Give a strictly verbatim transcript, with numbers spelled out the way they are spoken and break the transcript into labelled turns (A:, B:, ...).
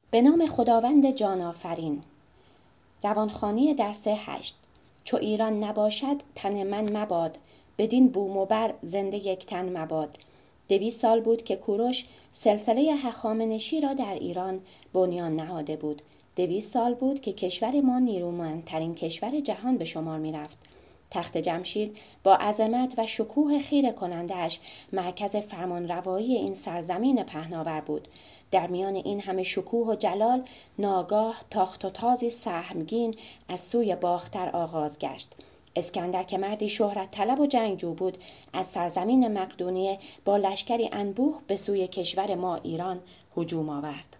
A: به نام خداوند جان آفرین. روانخوانی درس هشت. چو ایران نباشد تن من مباد، بدین بوم و بر زنده یک تن مباد. دویست سال بود که کوروش سلسله هخامنشی را در ایران بنیان نهاده بود. دویست سال بود که کشور ما نیرومندترین کشور جهان به شمار می رفت. تخت جمشید با عظمت و شکوه خیره کننده‌اش مرکز فرمانروایی این سرزمین پهناور بود. در میان این همه شکوه و جلال ناگاه تاخت و تازی سهمگین از سوی باختر آغاز گشت. اسکندر که مردی شهرت طلب و جنگجو بود، از سرزمین مقدونیه با لشکری انبوه به سوی کشور ما ایران هجوم آورد.